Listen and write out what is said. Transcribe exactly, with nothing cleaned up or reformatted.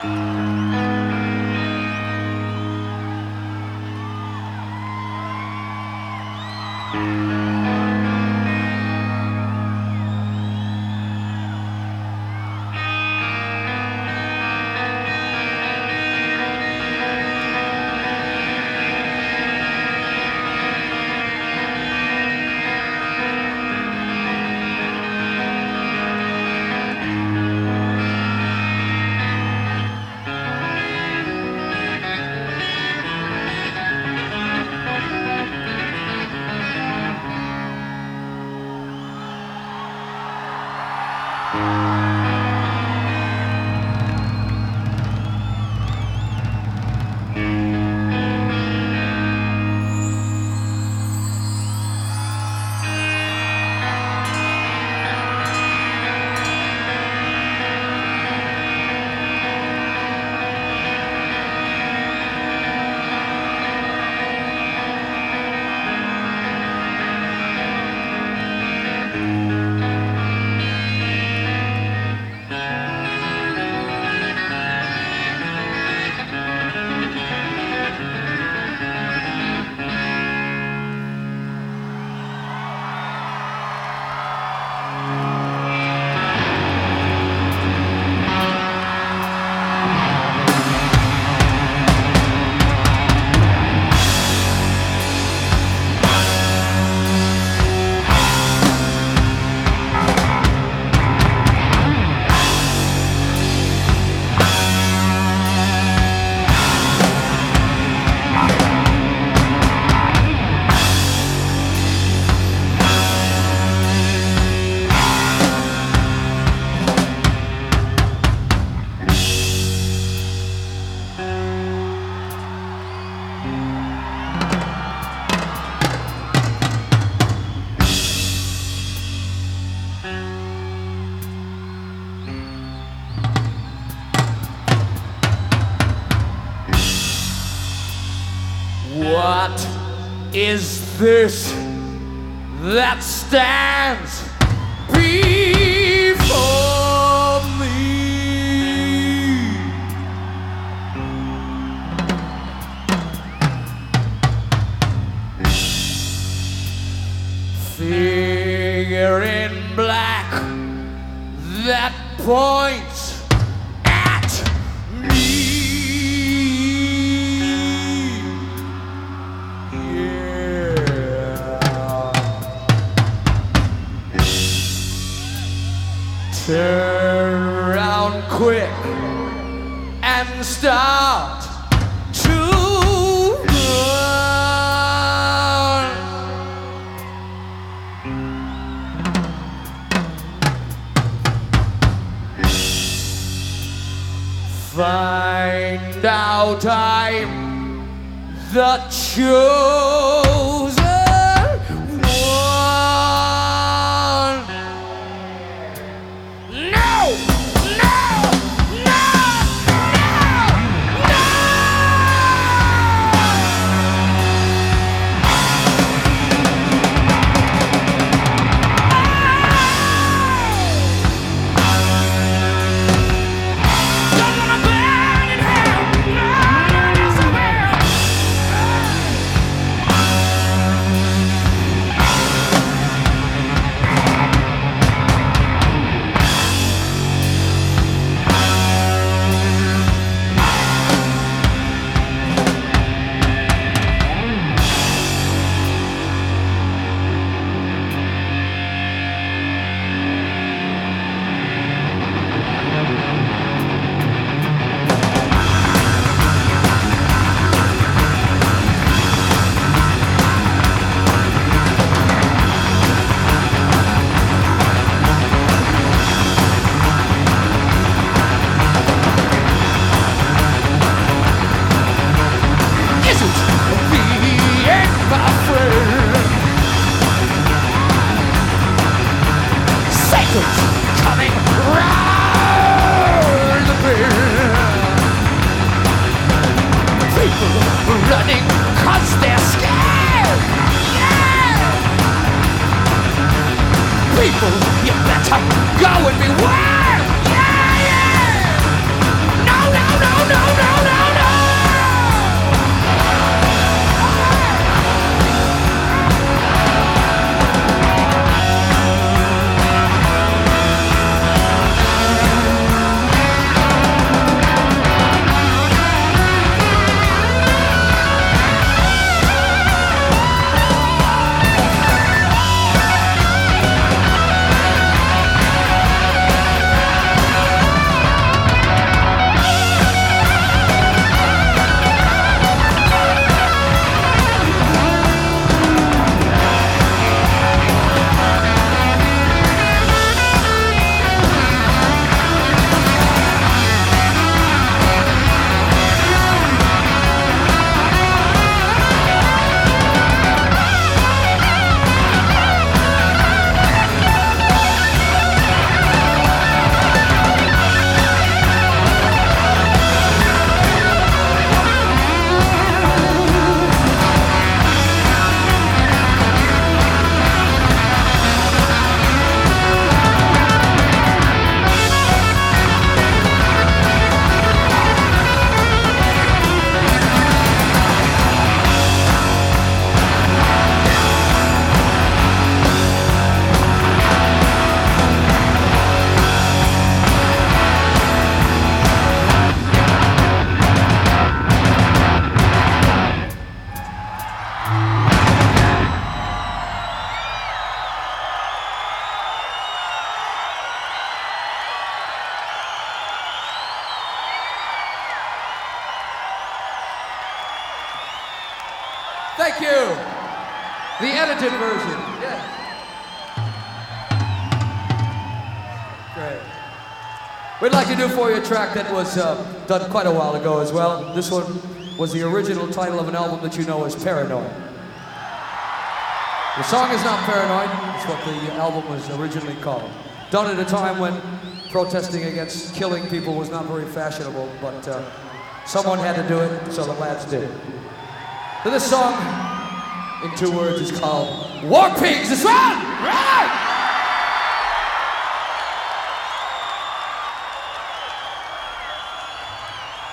What is this that stands before me? Figure in black that points at me. Turn around quick and start to run. Find out I'm the chosen coming round the bend. People running cause they're scared. Yeah. People, you better go and beware. Yeah, yeah. No, no, Thank you. The edited version. Yeah. Great. We'd like to do for you a track that was uh, done quite a while ago as well. This one was the original title of an album that you know as Paranoid. The song is not Paranoid. It's what the album was originally called. Done at a time when protesting against killing people was not very fashionable, but uh, someone had to do it, so the lads did. So this song, in two words, is called War Pigs. It's on! Right!